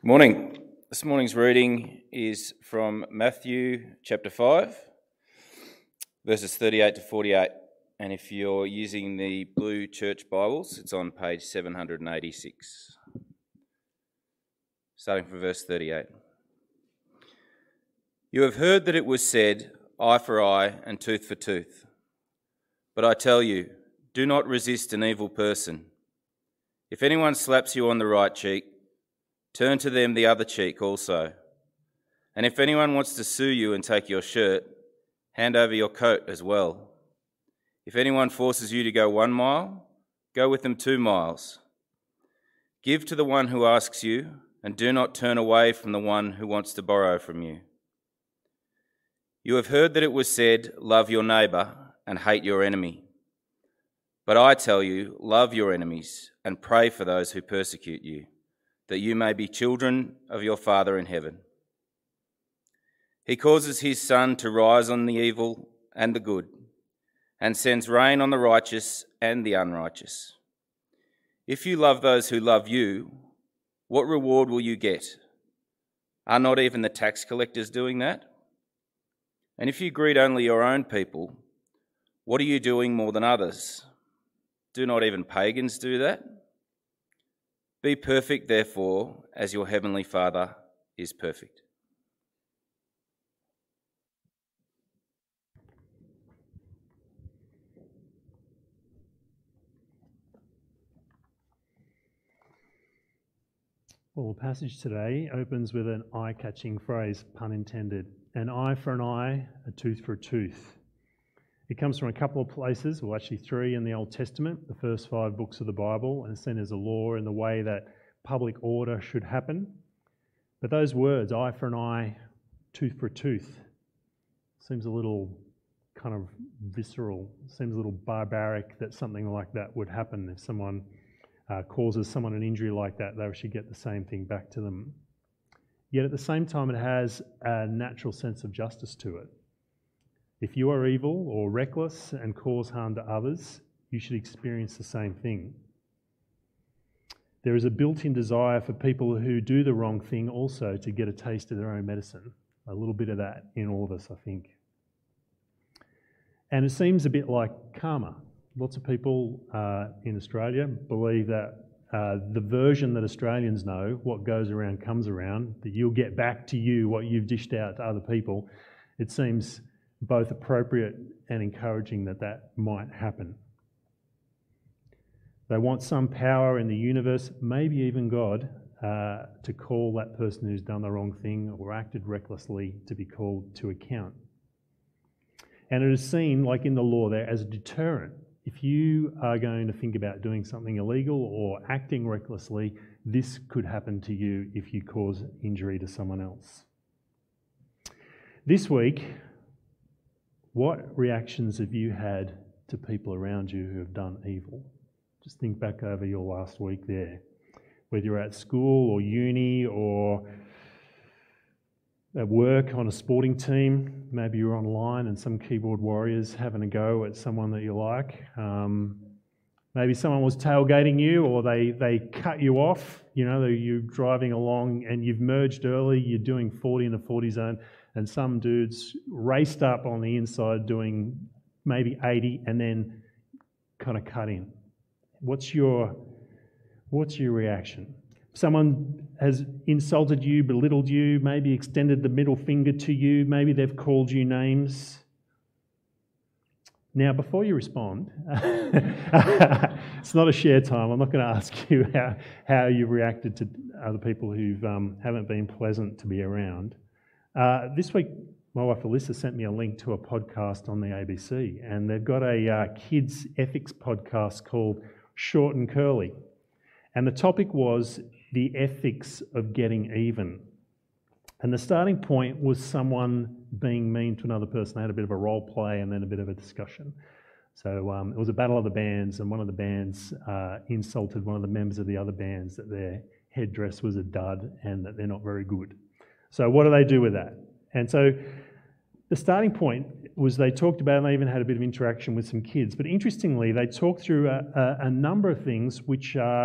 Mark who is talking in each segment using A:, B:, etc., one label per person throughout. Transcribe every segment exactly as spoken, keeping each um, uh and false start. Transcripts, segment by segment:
A: Morning. This morning's reading is from Matthew chapter five, verses thirty-eight to forty-eight. And if you're using the blue church Bibles, it's on page seven hundred eighty-six. Starting from verse thirty-eight. You have heard that it was said, eye for eye and tooth for tooth. But I tell you, do not resist an evil person. If anyone slaps you on the right cheek, turn to them the other cheek also. And if anyone wants to sue you and take your shirt, hand over your coat as well. If anyone forces you to go one mile, go with them two miles. Give to the one who asks you, and do not turn away from the one who wants to borrow from you. You have heard that it was said, love your neighbour and hate your enemy. But I tell you, love your enemies and pray for those who persecute you, that you may be children of your Father in heaven. He causes his sun to rise on the evil and the good, and sends rain on the righteous and the unrighteous. If you love those who love you, what reward will you get? Are not even the tax collectors doing that? And if you greet only your own people, what are you doing more than others? Do not even pagans do that? Be perfect, therefore, as your heavenly Father is perfect.
B: Well, the passage today opens with an eye-catching phrase, pun intended. An eye for an eye, a tooth for a tooth. It comes from a couple of places, well actually three in the Old Testament, the first five books of the Bible, and seen as a law in the way that public order should happen. But those words, eye for an eye, tooth for a tooth, seems a little kind of visceral, seems a little barbaric that something like that would happen. If someone uh, causes someone an injury like that, they should get the same thing back to them. Yet at the same time, it has a natural sense of justice to it. If you are evil or reckless and cause harm to others, you should experience the same thing. There is a built-in desire for people who do the wrong thing also to get a taste of their own medicine. A little bit of that in all of us, I think. And it seems a bit like karma. Lots of people uh, in Australia believe that uh, the version that Australians know, what goes around comes around, that you'll get back to you what you've dished out to other people. It seems both appropriate and encouraging that that might happen. They want some power in the universe, maybe even God, uh, to call that person who's done the wrong thing or acted recklessly to be called to account. And it is seen, like in the law there, as a deterrent. If you are going to think about doing something illegal or acting recklessly, this could happen to you if you cause injury to someone else. This week, what reactions have you had to people around you who have done evil? Just think back over your last week there. Whether you're at school or uni or at work on a sporting team, maybe you're online and some keyboard warriors having a go at someone that you like. Um, maybe someone was tailgating you or they, they cut you off. You know, you're driving along and you've merged early, you're doing forty in a forty zone, and some dudes raced up on the inside doing maybe eighty and then kind of cut in. What's your, what's your reaction? Someone has insulted you, belittled you, maybe extended the middle finger to you, maybe they've called you names. Now, before you respond, it's not a share time. I'm not going to ask you how, how you've reacted to other people who um, haven't been pleasant to be around. Uh, this week, my wife Alyssa sent me a link to a podcast on the A B C, and they've got a uh, kids ethics podcast called Short and Curly. And the topic was the ethics of getting even. And the starting point was someone being mean to another person. They had a bit of a role play and then a bit of a discussion. So um, it was a battle of the bands, and one of the bands uh, insulted one of the members of the other bands that their headdress was a dud and that they're not very good. So what do they do with that? And so the starting point was they talked about, and they even had a bit of interaction with some kids. But interestingly, they talked through a, a, a number of things which are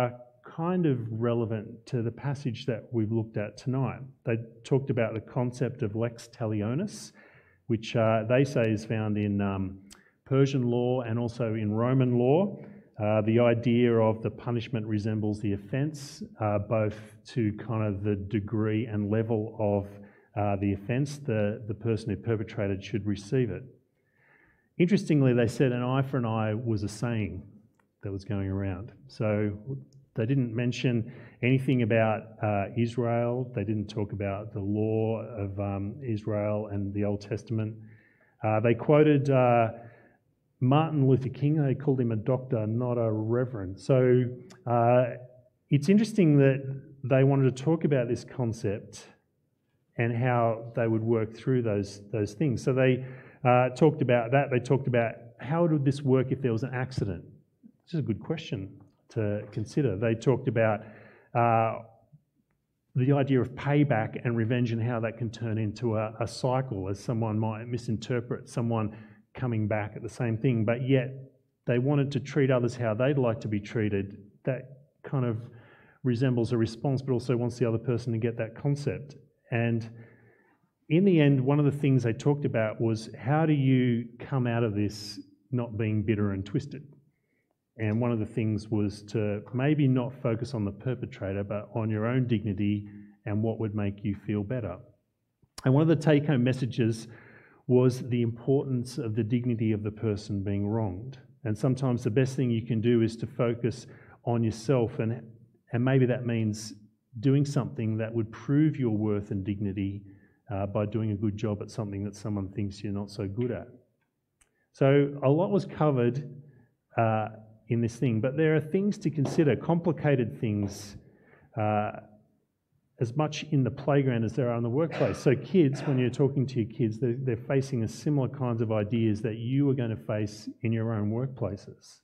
B: kind of relevant to the passage that we've looked at tonight. They talked about the concept of lex talionis, which uh, they say is found in um, Persian law and also in Roman law. Uh, the idea of the punishment resembles the offence, uh, both to kind of the degree and level of uh, the offence the, the person who perpetrated should receive it. Interestingly, they said an eye for an eye was a saying that was going around. So they didn't mention anything about uh, Israel. They didn't talk about the law of um, Israel and the Old Testament. Uh, they quoted uh, Martin Luther King. They called him a doctor, not a reverend. So uh, it's interesting that they wanted to talk about this concept and how they would work through those, those things. So they uh, talked about that. They talked about how would this work if there was an accident. This is a good question to consider. They talked about uh, the idea of payback and revenge and how that can turn into a, a cycle, as someone might misinterpret someone coming back at the same thing, but yet they wanted to treat others how they'd like to be treated. That kind of resembles a response, but also wants the other person to get that concept. And in the end, one of the things they talked about was, how do you come out of this not being bitter and twisted? And one of the things was to maybe not focus on the perpetrator, but on your own dignity and what would make you feel better. And one of the take-home messages was the importance of the dignity of the person being wronged. And sometimes the best thing you can do is to focus on yourself, and, and maybe that means doing something that would prove your worth and dignity uh, by doing a good job at something that someone thinks you're not so good at. So a lot was covered uh, in this thing, but there are things to consider, complicated things, uh, as much in the playground as there are in the workplace. So kids, when you're talking to your kids, they're, they're facing a similar kinds of ideas that you are going to face in your own workplaces.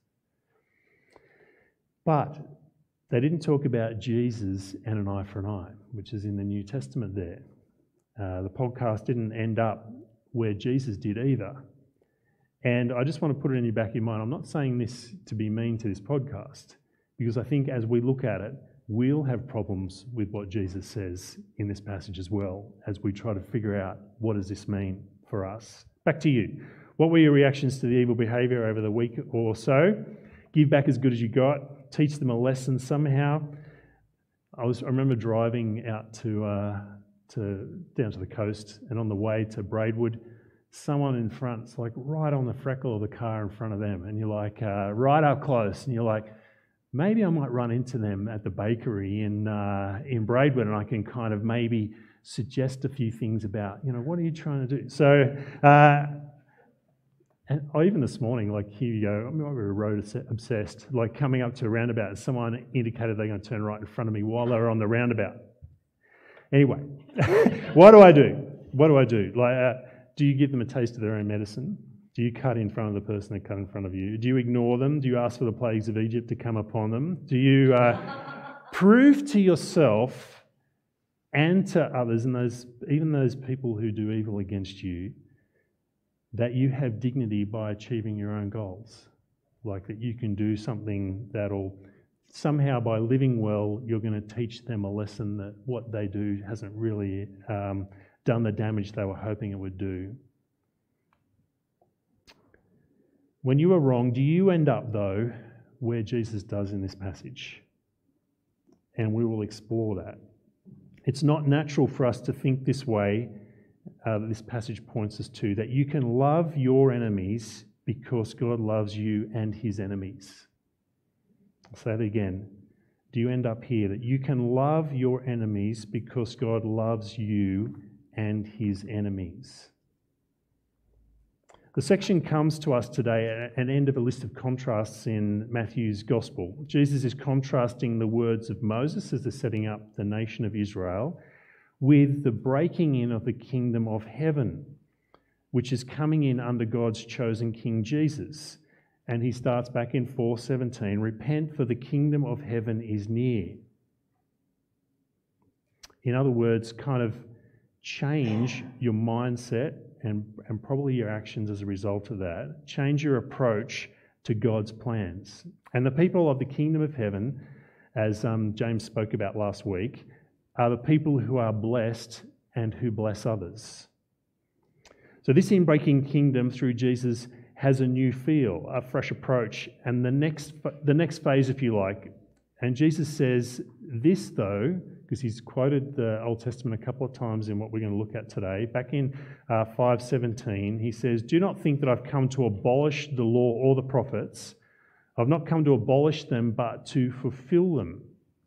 B: But they didn't talk about Jesus and an eye for an eye, which is in the New Testament there. Uh, the podcast didn't end up where Jesus did either. And I just want to put it in your back of your mind. I'm not saying this to be mean to this podcast, because I think as we look at it, we'll have problems with what Jesus says in this passage as well, as we try to figure out what does this mean for us. Back to you. What were your reactions to the evil behaviour over the week or so? Give back as good as you got. Teach them a lesson somehow. I was I remember driving out to uh, to down to the coast, and on the way to Braidwood, someone in front's like right on the freckle of the car in front of them, and you're like uh, right up close, and you're like, maybe I might run into them at the bakery in uh, in Braidwood, and I can kind of maybe suggest a few things about, you know, what are you trying to do? So, uh, and oh, even this morning, like here you go, I'm not very road obsessed. Like coming up to a roundabout, someone indicated they're going to turn right in front of me while they were on the roundabout. Anyway, what do I do? What do I do? Like. Uh, Do you give them a taste of their own medicine? Do you cut in front of the person that cut in front of you? Do you ignore them? Do you ask for the plagues of Egypt to come upon them? Do you uh, prove to yourself and to others, and those even those people who do evil against you, that you have dignity by achieving your own goals? Like that you can do something that'll somehow, by living well, you're going to teach them a lesson that what they do hasn't really um, done the damage they were hoping it would do. When you are wrong, do you end up, though, where Jesus does in this passage? And we will explore that. It's not natural for us to think this way, uh, this passage points us to, that you can love your enemies because God loves you and his enemies. I'll say that again. Do you end up here, that you can love your enemies because God loves you and his enemies? The section comes to us today at an end of a list of contrasts in Matthew's Gospel. Jesus is contrasting the words of Moses as they're setting up the nation of Israel with the breaking in of the kingdom of heaven, which is coming in under God's chosen King Jesus. And he starts back in four seventeen, repent for the kingdom of heaven is near. In other words, kind of change your mindset and, and probably your actions as a result of that. Change your approach to God's plans. And the people of the kingdom of heaven as um, James spoke about last week, are the people who are blessed and who bless others. So this in-breaking kingdom through Jesus has a new feel, a fresh approach, and the next the next phase, if you like. And Jesus says this, though, because he's quoted the Old Testament a couple of times in what we're going to look at today. Back in uh, five seventeen, he says, "Do not think that I've come to abolish the law or the prophets. I've not come to abolish them, but to fulfill them."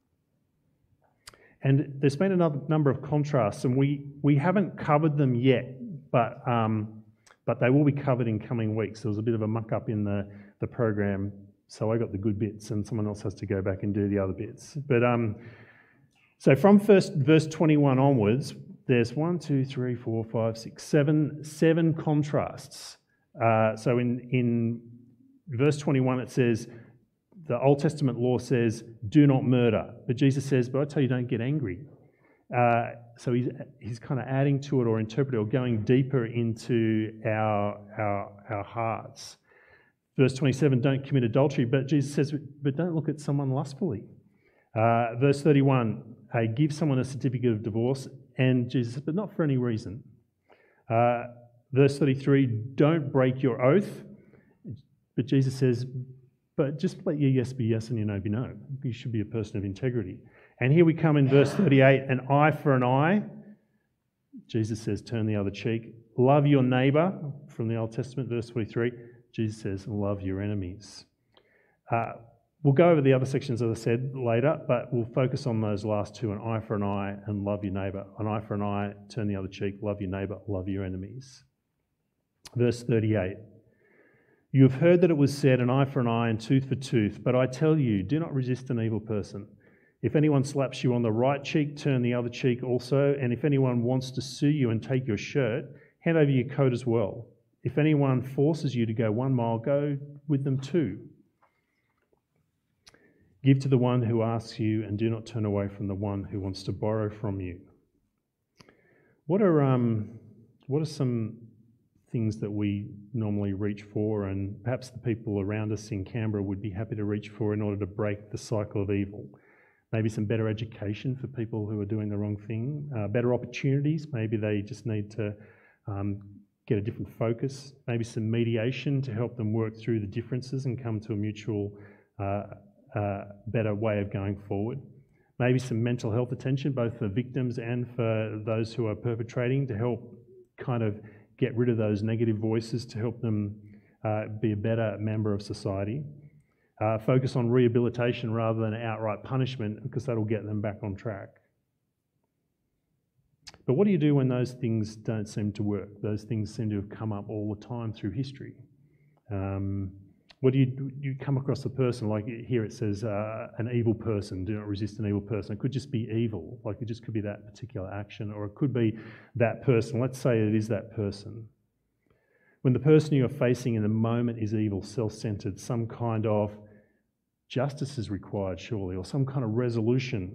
B: And there's been a number of contrasts, and we, we haven't covered them yet, but um, but they will be covered in coming weeks. There was a bit of a muck-up in the, the program, so I got the good bits, and someone else has to go back and do the other bits. But um, so from first verse twenty-one onwards, there's one, two, three, four, five, six, seven, seven contrasts. Uh, so in in verse twenty-one, it says, the Old Testament law says, do not murder. But Jesus says, but I tell you, don't get angry. Uh, so he's he's kind of adding to it or interpreting or going deeper into our, our, our hearts. Verse twenty-seven, don't commit adultery. But Jesus says, but don't look at someone lustfully. Uh, verse thirty-one, uh, give someone a certificate of divorce. And Jesus says, but not for any reason. Uh, verse thirty-three, don't break your oath. But Jesus says, but just let your yes be yes and your no be no. You should be a person of integrity. And here we come in verse thirty-eight, an eye for an eye. Jesus says, turn the other cheek. Love your neighbour, from the Old Testament, verse forty-three. Jesus says, love your enemies. Uh, we'll go over the other sections, as I said, later, but we'll focus on those last two, an eye for an eye and love your neighbour. An eye for an eye, turn the other cheek, love your neighbour, love your enemies. Verse thirty-eight. You have heard that it was said, an eye for an eye and tooth for tooth, but I tell you, do not resist an evil person. If anyone slaps you on the right cheek, turn the other cheek also, and if anyone wants to sue you and take your shirt, hand over your coat as well. If anyone forces you to go one mile, go with them two. Give to the one who asks you, and do not turn away from the one who wants to borrow from you. What are um, what are some things that we normally reach for, and perhaps the people around us in Canberra would be happy to reach for in order to break the cycle of evil? Maybe some better education for people who are doing the wrong thing, uh, better opportunities, maybe they just need to um, get a different focus, maybe some mediation to help them work through the differences and come to a mutual uh, uh, better way of going forward. Maybe some mental health attention, both for victims and for those who are perpetrating, to help kind of get rid of those negative voices, to help them uh, be a better member of society. Uh, focus on rehabilitation rather than outright punishment, because that'll get them back on track. But what do you do when those things don't seem to work? Those things seem to have come up all the time through history. Um, what do you do? You come across a person, like here it says, uh, an evil person, do not resist an evil person. It could just be evil, like it just could be that particular action, or it could be that person. Let's say it is that person. When the person you're facing in the moment is evil, self-centered, some kind of justice is required, surely, or some kind of resolution.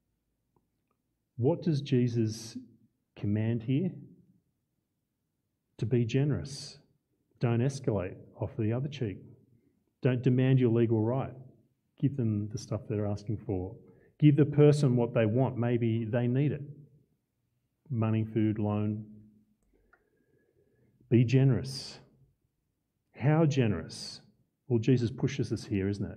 B: What does Jesus command here? To be generous. Don't escalate. Offer the other cheek. Don't demand your legal right. Give them the stuff they're asking for. Give the person what they want. Maybe they need it. Money, food, loan. Be generous. How generous? Well, Jesus pushes us here, isn't it?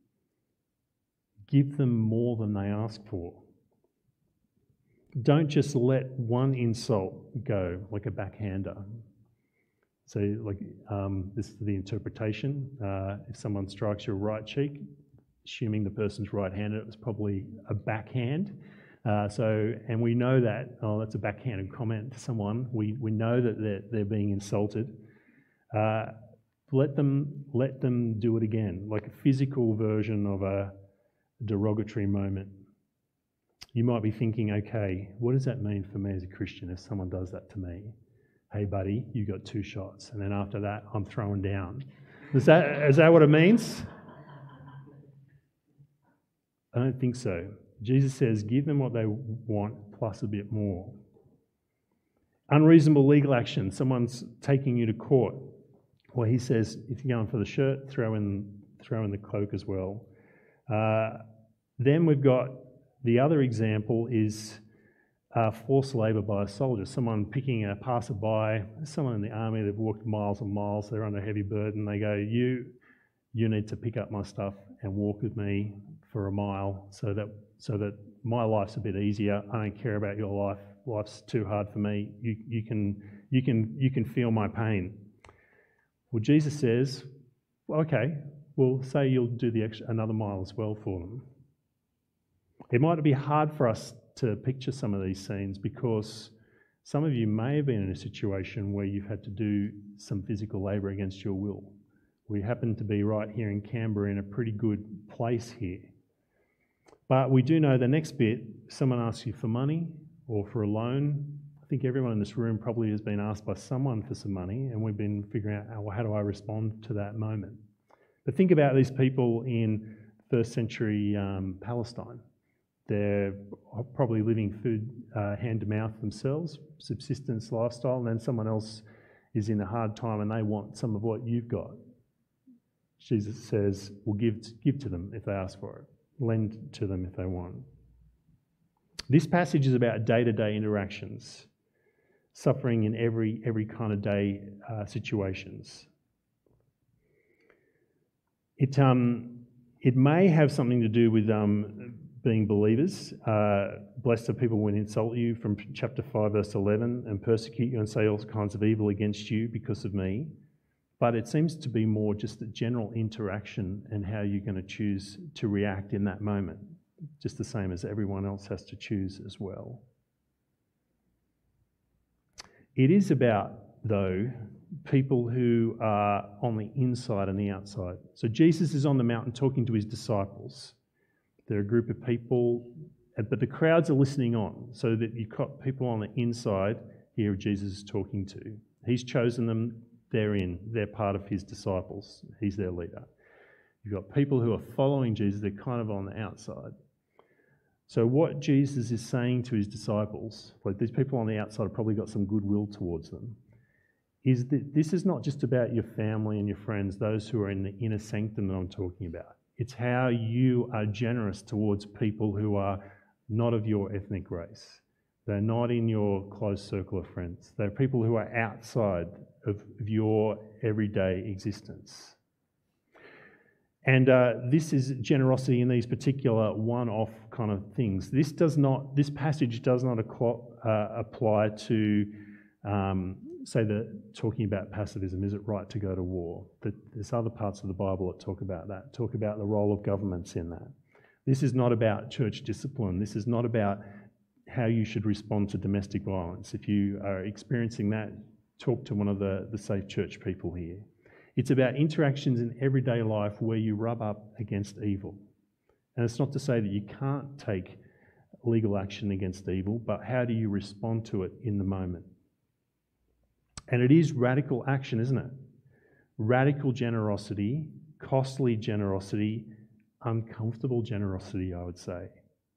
B: Give them more than they ask for. Don't just let one insult go like a backhander. So, like, um, this is the interpretation. Uh, if someone strikes your right cheek, assuming the person's right-handed, it was probably a backhand. Uh, so, and we know that, oh, that's a backhanded comment to someone. We we know that they're, they're being insulted. Uh, let them let them do it again, like a physical version of a derogatory moment. You might be thinking, okay, what does that mean for me as a Christian if someone does that to me? Hey, buddy, you got two shots, and then after that, I'm throwing down. Is that is that what it means? I don't think so. Jesus says, give them what they want plus a bit more. Unreasonable legal action. Someone's taking you to court. Well, he says, if you're going for the shirt, throw in throw in the cloak as well. Uh, Then we've got the other example is uh, forced labour by a soldier, someone picking a passerby, someone in the army, they've walked miles and miles, they're under a heavy burden, they go, you you need to pick up my stuff and walk with me for a mile so that so that my life's a bit easier. I don't care about your life. Life's too hard for me. You you can you can you can feel my pain. Well, Jesus says, well, okay, well, say you'll do the extra, another mile as well for them. It might be hard for us to picture some of these scenes because some of you may have been in a situation where you've had to do some physical labour against your will. We happen to be right here in Canberra in a pretty good place here. But we do know the next bit, someone asks you for money or for a loan. I think everyone in this room probably has been asked by someone for some money, and we've been figuring out, well, how do I respond to that moment? But think about these people in first century um, Palestine. They're probably living food uh, hand to mouth themselves, subsistence lifestyle, and then someone else is in a hard time and they want some of what you've got. Jesus says, well, give, give to them if they ask for it. Lend to them if they want. This passage is about day-to-day interactions, suffering in every every kind of day uh, situations. It um it may have something to do with um being believers. Uh, Blessed are people when insult you, from chapter five, verse eleven, and persecute you and say all kinds of evil against you because of me. But it seems to be more just a general interaction and how you're going to choose to react in that moment, just the same as everyone else has to choose as well. It is about, though, people who are on the inside and the outside. So Jesus is on the mountain talking to his disciples. They're a group of people, but the crowds are listening on, so that you've got people on the inside here Jesus is talking to. He's chosen them. They're in. They're part of his disciples. He's their leader. You've got people who are following Jesus. They're kind of on the outside. So what Jesus is saying to his disciples, like these people on the outside have probably got some goodwill towards them, is that this is not just about your family and your friends, those who are in the inner sanctum that I'm talking about. It's how you are generous towards people who are not of your ethnic race. They're not in your close circle of friends. They're people who are outside of, of your everyday existence. And uh, this is generosity in these particular one-off kind of things. This does not. This passage does not uh, apply to, um, say, the talking about pacifism. Is it right to go to war? But there's other parts of the Bible that talk about that. Talk about the role of governments in that. This is not about church discipline. This is not about how you should respond to domestic violence. If you are experiencing that, talk to one of the, the Safe Church people here. It's about interactions in everyday life where you rub up against evil. And it's not to say that you can't take legal action against evil, but how do you respond to it in the moment? And it is radical action, isn't it? Radical generosity, costly generosity, uncomfortable generosity, I would say.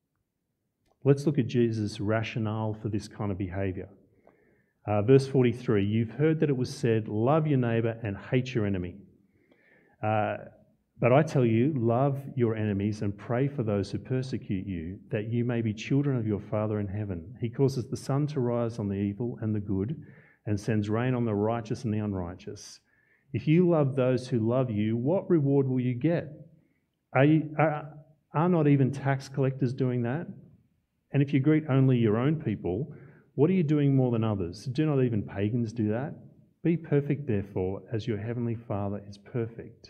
B: Let's look at Jesus' rationale for this kind of behaviour. Uh, verse forty-three, you've heard that it was said, love your neighbour and hate your enemy. Uh, but I tell you, love your enemies and pray for those who persecute you, that you may be children of your Father in heaven. He causes the sun to rise on the evil and the good, and sends rain on the righteous and the unrighteous. If you love those who love you, what reward will you get? Are, you, are, are not even tax collectors doing that? And if you greet only your own people, what are you doing more than others? Do not even pagans do that? Be perfect, therefore, as your heavenly Father is perfect.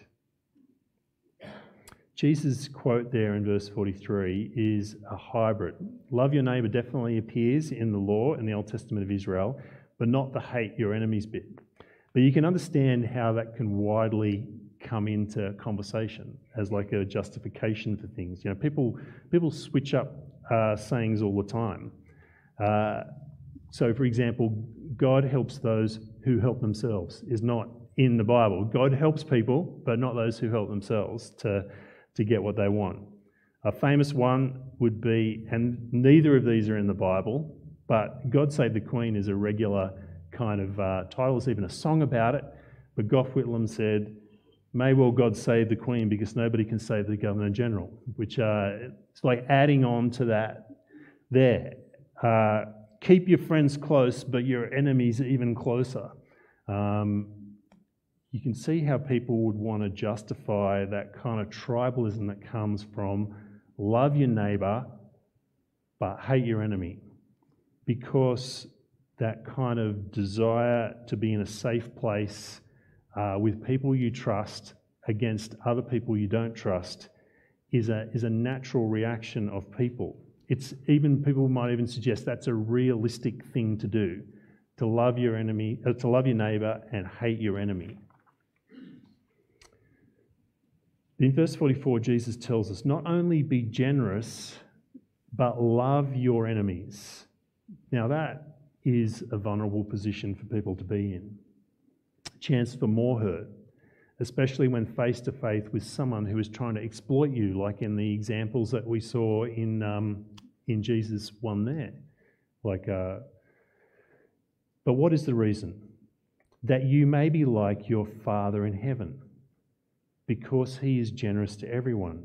B: Jesus' quote there in verse forty-three is a hybrid. Love your neighbour definitely appears in the law in the Old Testament of Israel, but not the hate your enemies bit. But you can understand how that can widely come into conversation as like a justification for things. You know, people people switch up uh, sayings all the time. Uh, so, for example, God helps those who help themselves is not in the Bible. God helps people, but not those who help themselves to, to get what they want. A famous one would be, and neither of these are in the Bible, but God Save the Queen is a regular kind of uh, title. There's even a song about it. But Gough Whitlam said, may well God save the Queen because nobody can save the Governor General, which uh, it's like adding on to that there. Uh, keep your friends close, but your enemies even closer. Um, you can see how people would want to justify that kind of tribalism that comes from love your neighbour, but hate your enemy. Because that kind of desire to be in a safe place uh, with people you trust against other people you don't trust is a, is a natural reaction of people. It's even, people might even suggest that's a realistic thing to do, to love your enemy, uh, to love your neighbour and hate your enemy. In verse forty-four, Jesus tells us, not only be generous, but love your enemies. Now that is a vulnerable position for people to be in. A chance for more hurt, especially when face to face with someone who is trying to exploit you, like in the examples that we saw in um, in Jesus one there. Like, uh, but what is the reason? That you may be like your Father in heaven, because he is generous to everyone.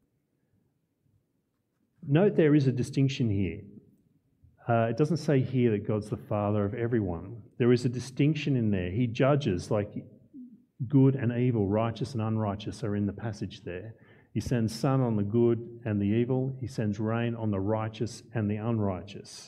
B: Note there is a distinction here. Uh, it doesn't say here that God's the Father of everyone. There is a distinction in there. He judges, like good and evil, righteous and unrighteous are in the passage there. He sends sun on the good and the evil. He sends rain on the righteous and the unrighteous.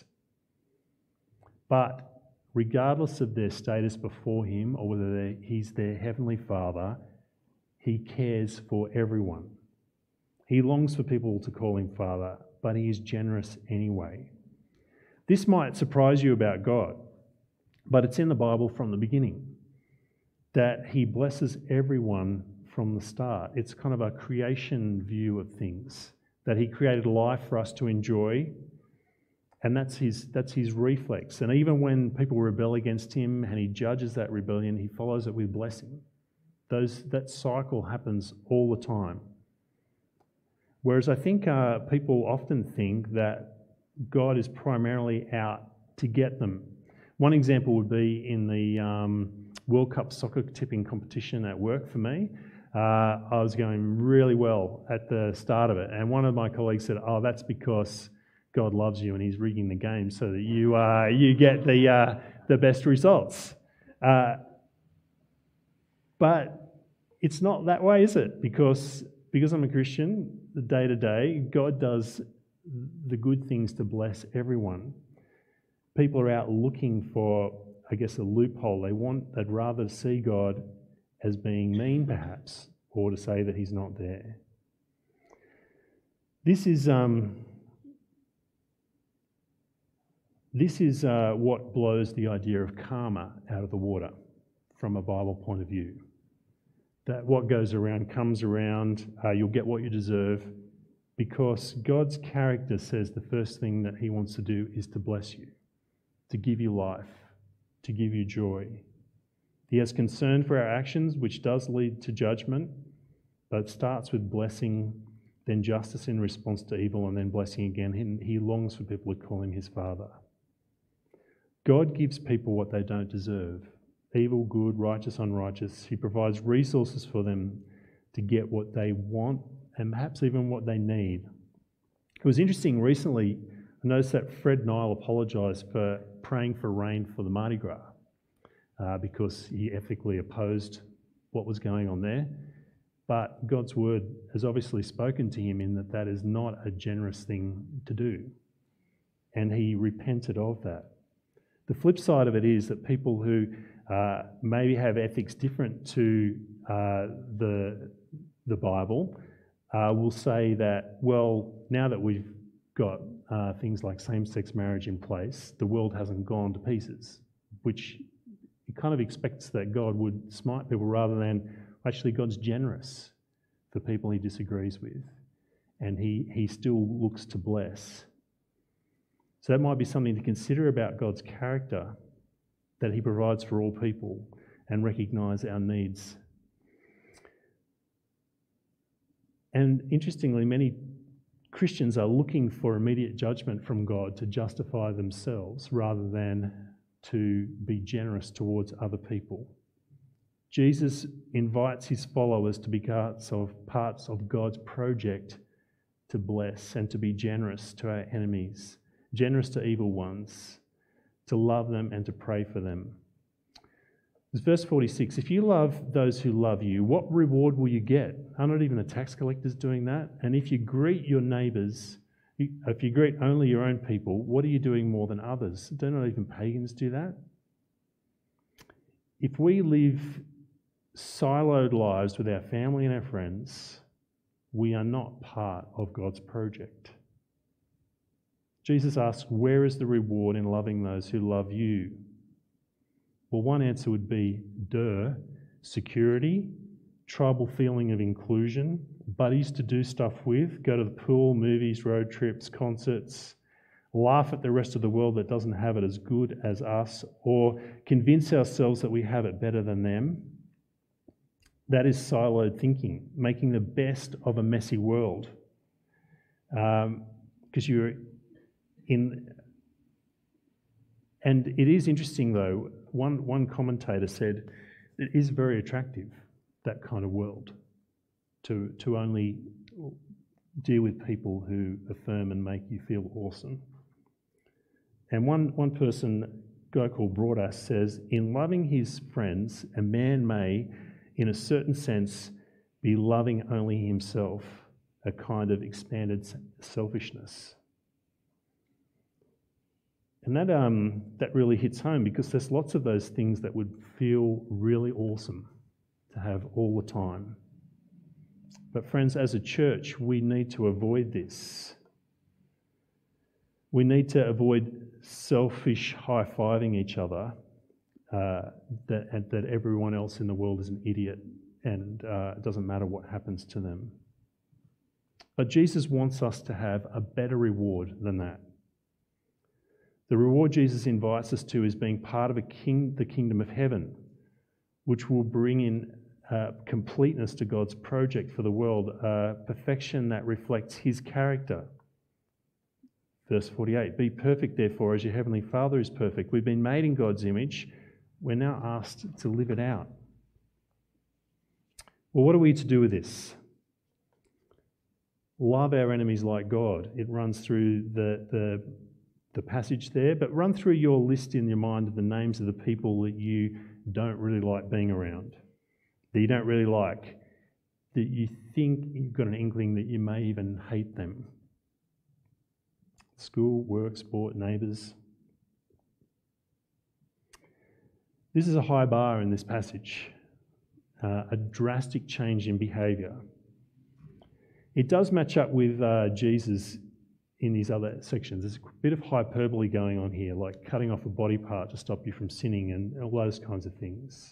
B: But regardless of their status before him or whether he's their heavenly Father, he cares for everyone. He longs for people to call him Father, but he is generous anyway. This might surprise you about God, but it's in the Bible from the beginning that he blesses everyone from the start. It's kind of a creation view of things, that he created life for us to enjoy, and that's his, that's his reflex. And even when people rebel against him and he judges that rebellion, he follows it with blessing. Those, that cycle happens all the time. Whereas I think uh, people often think that God is primarily out to get them. One example would be in the um, World Cup soccer tipping competition at work for me. Uh, I was going really well at the start of it, and one of my colleagues said, oh, that's because God loves you and he's rigging the game so that you uh, you get the, uh, the best results. Uh, but it's not that way, is it? Because, because I'm a Christian, the day to day, God does the good things to bless everyone. People are out looking for, I guess, a loophole. They want, they'd rather see God as being mean, perhaps, or to say that he's not there. This is um, this is uh, what blows the idea of karma out of the water from a Bible point of view. That what goes around comes around, uh, you'll get what you deserve, because God's character says the first thing that he wants to do is to bless you, to give you life, to give you joy. He has concern for our actions, which does lead to judgment, but it starts with blessing, then justice in response to evil, and then blessing again. He longs for people to call him his Father. God gives people what they don't deserve. Evil, good, righteous, unrighteous. He provides resources for them to get what they want and perhaps even what they need. It was interesting recently, I noticed that Fred Nile apologised for praying for rain for the Mardi Gras uh, because he ethically opposed what was going on there. But God's word has obviously spoken to him in that that is not a generous thing to do. And he repented of that. The flip side of it is that people who uh, maybe have ethics different to uh, the, the Bible uh, will say that, well, now that we've got uh, things like same-sex marriage in place, the world hasn't gone to pieces, which it kind of expects that God would smite people rather than actually God's generous for people he disagrees with, and he, he still looks to bless. So that might be something to consider about God's character, that he provides for all people and recognise our needs. And interestingly, many Christians are looking for immediate judgment from God to justify themselves rather than to be generous towards other people. Jesus invites his followers to be parts of, parts of God's project to bless and to be generous to our enemies, generous to evil ones, to love them and to pray for them. It's verse forty-six, if you love those who love you, what reward will you get? Are not even the tax collectors doing that? And if you greet your neighbours, if you greet only your own people, what are you doing more than others? Do not even pagans do that? If we live siloed lives with our family and our friends, we are not part of God's project. Jesus asks, where is the reward in loving those who love you? Well, one answer would be, duh, security, tribal feeling of inclusion, buddies to do stuff with, go to the pool, movies, road trips, concerts, laugh at the rest of the world that doesn't have it as good as us, or convince ourselves that we have it better than them. That is siloed thinking, making the best of a messy world. Because um, you're in... And it is interesting though, one, one commentator said, it is very attractive, that kind of world, to, to only deal with people who affirm and make you feel awesome. And one, one person, a guy called Broadas, says, in loving his friends, a man may, in a certain sense, be loving only himself, a kind of expanded selfishness. And that um, that really hits home because there's lots of those things that would feel really awesome to have all the time. But friends, as a church, we need to avoid this. We need to avoid selfish high-fiving each other, uh, that, and that everyone else in the world is an idiot and uh, it doesn't matter what happens to them. But Jesus wants us to have a better reward than that. The reward Jesus invites us to is being part of a king, the kingdom of heaven, which will bring in uh, completeness to God's project for the world, uh, perfection that reflects his character. Verse forty-eight, be perfect therefore as your heavenly Father is perfect. We've been made in God's image. We're now asked to live it out. Well, what are we to do with this? Love our enemies like God. It runs through the, the the passage there, but run through your list in your mind of the names of the people that you don't really like being around, that you don't really like, that you think you've got an inkling that you may even hate them. School, work, sport, neighbours. This is a high bar in this passage, uh, a drastic change in behaviour. It does match up with uh, Jesus in these other sections. There's a bit of hyperbole going on here, like cutting off a body part to stop you from sinning and all those kinds of things.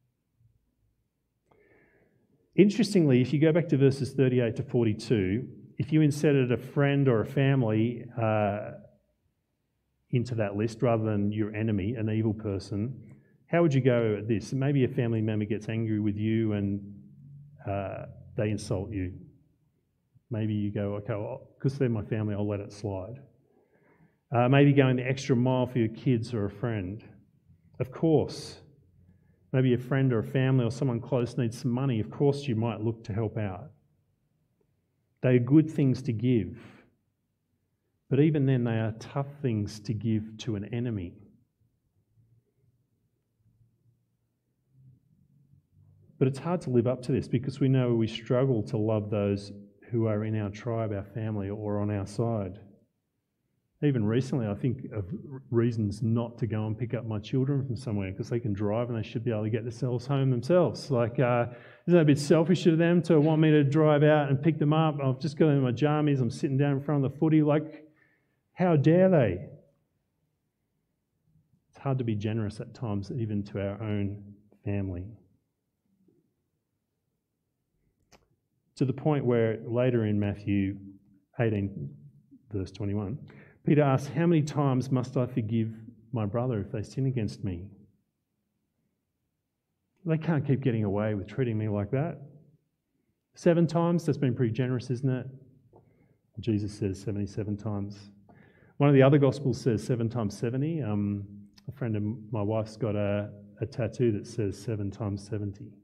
B: Interestingly, if you go back to verses thirty-eight to forty-two, if you inserted a friend or a family uh, into that list rather than your enemy, an evil person, how would you go at this? Maybe a family member gets angry with you and uh, they insult you. Maybe you go, okay, well, because they're my family, I'll let it slide. Uh, maybe going the extra mile for your kids or a friend. Of course. Maybe a friend or a family or someone close needs some money. Of course you might look to help out. They are good things to give. But even then, they are tough things to give to an enemy. But it's hard to live up to this because we know we struggle to love those who are in our tribe, our family, or on our side. Even recently, I think of reasons not to go and pick up my children from somewhere because they can drive and they should be able to get themselves home themselves. Like, uh, isn't it a bit selfish of them to want me to drive out and pick them up? I've just got in my jammies, I'm sitting down in front of the footy. Like, how dare they? It's hard to be generous at times, even to our own family. To the point where later in Matthew eighteen, verse twenty-one, Peter asks, how many times must I forgive my brother if they sin against me? They can't keep getting away with treating me like that. Seven times? That's been pretty generous, isn't it? Jesus says seventy-seven times. One of the other Gospels says seven times seventy. Um, a friend of my wife's got a, a tattoo that says seven times seventy,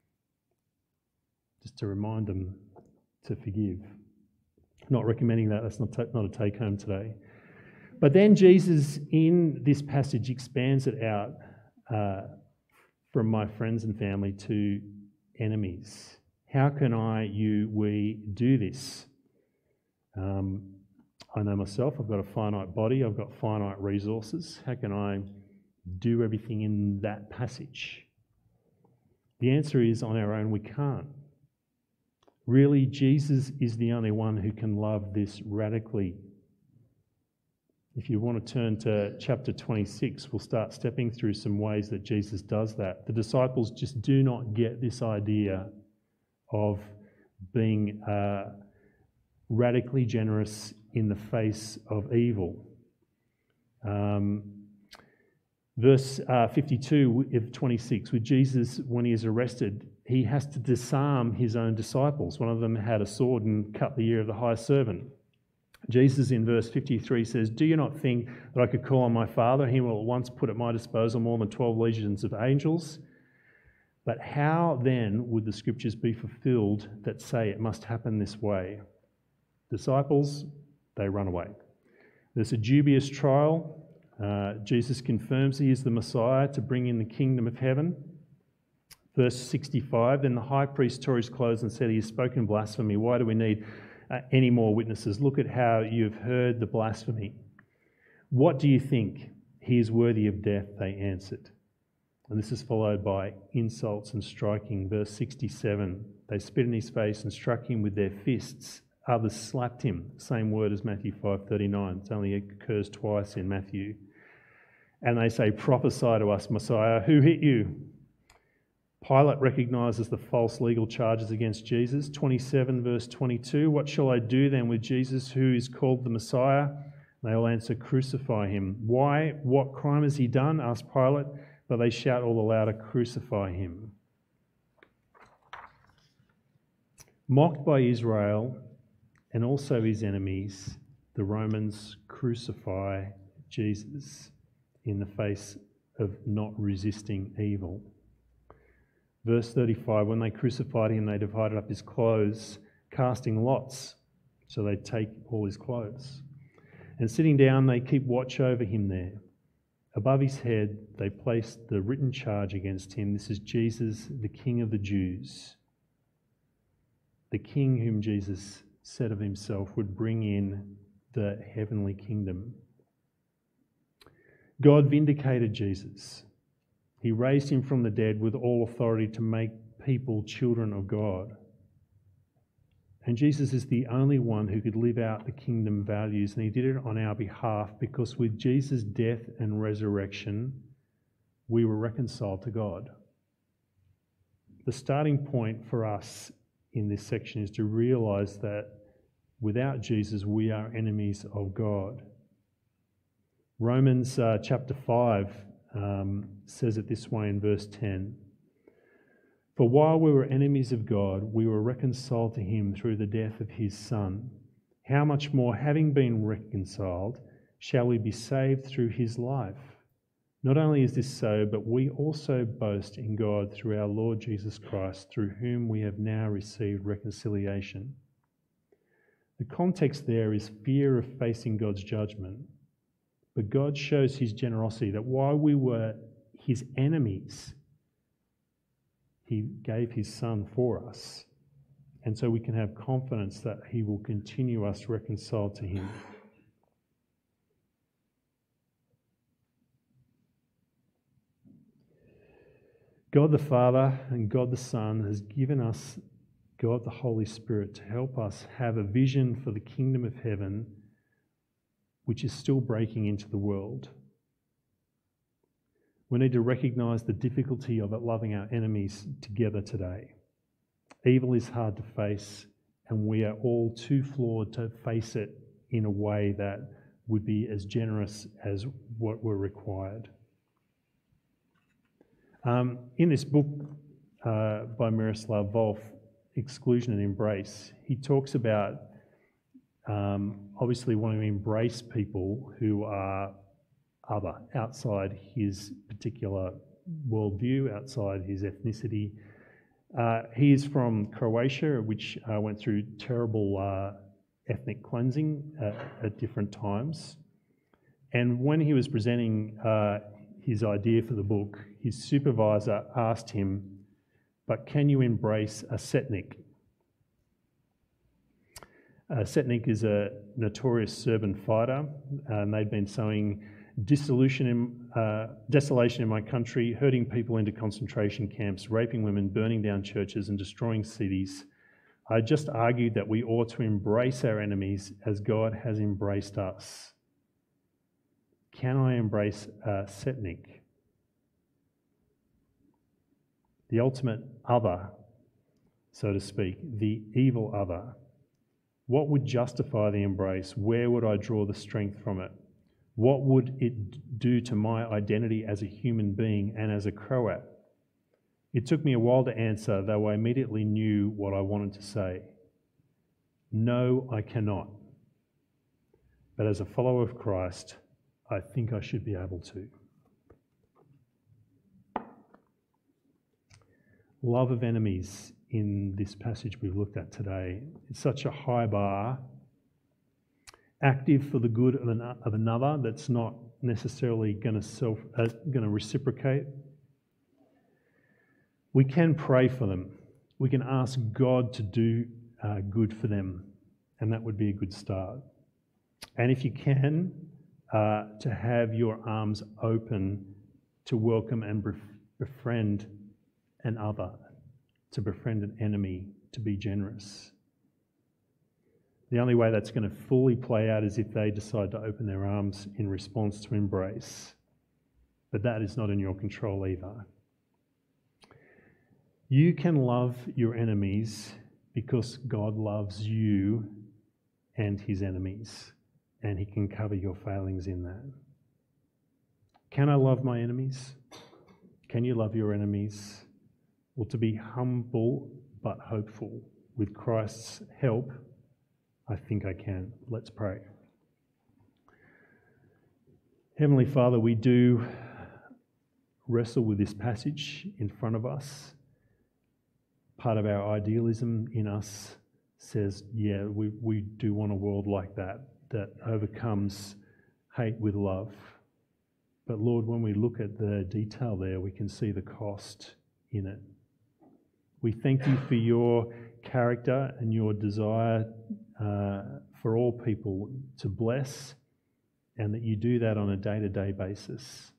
B: just to remind them to forgive. Not recommending that, that's not, ta- not a take-home today. But then Jesus, in this passage, expands it out uh, from my friends and family to enemies. How can I, you, we do this? Um, I know myself, I've got a finite body, I've got finite resources. How can I do everything in that passage? The answer is, on our own, we can't. Really, Jesus is the only one who can love this radically. If you want to turn to chapter twenty-six, we'll start stepping through some ways that Jesus does that. The disciples just do not get this idea of being uh, radically generous in the face of evil. Um, verse uh, fifty-two of twenty-six, with Jesus, when he is arrested, he has to disarm his own disciples. One of them had a sword and cut the ear of the high servant. Jesus in verse fifty-three says, "Do you not think that I could call on my Father, and he will at once put at my disposal more than twelve legions of angels? But how then would the scriptures be fulfilled that say it must happen this way?" Disciples, they run away. There's a dubious trial. Uh, Jesus confirms he is the Messiah to bring in the kingdom of heaven. Verse sixty-five, then the high priest tore his clothes and said, "He has spoken blasphemy. Why do we need uh, any more witnesses? Look at how you have heard the blasphemy. What do you think? He is worthy of death," they answered. And this is followed by insults and striking. Verse sixty-seven, they spit in his face and struck him with their fists. Others slapped him. Same word as Matthew five thirty-nine. It only occurs twice in Matthew. And they say, "Prophesy to us, Messiah. Who hit you?" Pilate recognises the false legal charges against Jesus. twenty-seven verse twenty-two, "What shall I do then with Jesus who is called the Messiah?" They all answer, "Crucify him." "Why? What crime has he done?" asked Pilate. But they shout all the louder, "Crucify him." Mocked by Israel and also his enemies, the Romans crucify Jesus in the face of not resisting evil. Verse thirty-five, when they crucified him, they divided up his clothes, casting lots. So they take all his clothes. And sitting down, they keep watch over him there. Above his head, they placed the written charge against him. This is Jesus, the King of the Jews. The King whom Jesus said of himself would bring in the heavenly kingdom. God vindicated Jesus. He raised him from the dead with all authority to make people children of God. And Jesus is the only one who could live out the kingdom values, and he did it on our behalf because with Jesus' death and resurrection, we were reconciled to God. The starting point for us in this section is to realise that without Jesus, we are enemies of God. Romans uh, chapter five um, says it this way in verse ten. "For while we were enemies of God, we were reconciled to him through the death of his Son. How much more, having been reconciled, shall we be saved through his life? Not only is this so, but we also boast in God through our Lord Jesus Christ, through whom we have now received reconciliation." The context there is fear of facing God's judgment. But God shows his generosity that while we were his enemies, he gave his Son for us. And so we can have confidence that he will continue us reconciled to him. God the Father and God the Son has given us God the Holy Spirit to help us have a vision for the kingdom of heaven, which is still breaking into the world. We need to recognise the difficulty of it loving our enemies together today. Evil is hard to face, and we are all too flawed to face it in a way that would be as generous as what we're required. Um, in this book uh, by Miroslav Volf, Exclusion and Embrace, he talks about um, obviously wanting to embrace people who are other, outside his particular worldview, outside his ethnicity. Uh, he is from Croatia, which uh, went through terrible uh, ethnic cleansing uh, at different times. And when he was presenting uh, his idea for the book, his supervisor asked him, "But can you embrace a Setnik?" Uh, Setnik is a notorious Serbian fighter, uh, and they'd been sowing dissolution in, uh, desolation in my country, herding people into concentration camps, raping women, burning down churches and destroying cities. I just argued that we ought to embrace our enemies as God has embraced us. Can I embrace uh, Setnik? The ultimate other, so to speak, the evil other. What would justify the embrace? Where would I draw the strength from it? What would it do to my identity as a human being and as a Croat? It took me a while to answer, though I immediately knew what I wanted to say. No, I cannot. But as a follower of Christ, I think I should be able to. Love of enemies in this passage we've looked at today. It's such a high bar. Active for the good of, an, of another that's not necessarily going to self uh, going to reciprocate. We can pray for them. We can ask God to do uh, good for them, and that would be a good start. And if you can, uh, to have your arms open to welcome and bef- befriend an other, to befriend an enemy, to be generous. The only way that's going to fully play out is if they decide to open their arms in response to embrace. But that is not in your control either. You can love your enemies because God loves you and his enemies, and he can cover your failings in that. Can I love my enemies? Can you love your enemies? Well, to be humble but hopeful with Christ's help, I think I can. Let's pray. Heavenly Father, we do wrestle with this passage in front of us. Part of our idealism in us says, yeah, we, we do want a world like that, that overcomes hate with love. But Lord, when we look at the detail there, we can see the cost in it. We thank you for your character and your desire uh, for all people to bless, and that you do that on a day-to-day basis.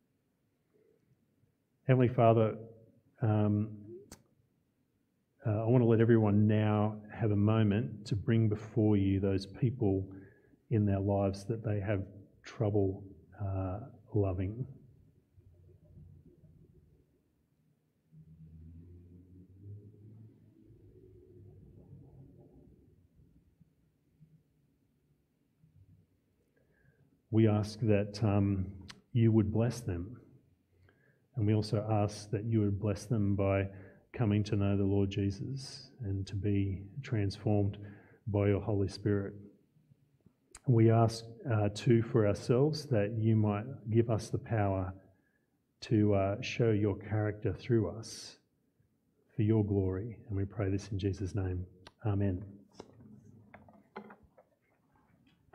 B: Heavenly Father, um, uh, I want to let everyone now have a moment to bring before you those people in their lives that they have trouble uh, loving. We ask that um, you would bless them. And we also ask that you would bless them by coming to know the Lord Jesus and to be transformed by your Holy Spirit. We ask uh, too for ourselves that you might give us the power to uh, show your character through us for your glory. And we pray this in Jesus' name. Amen.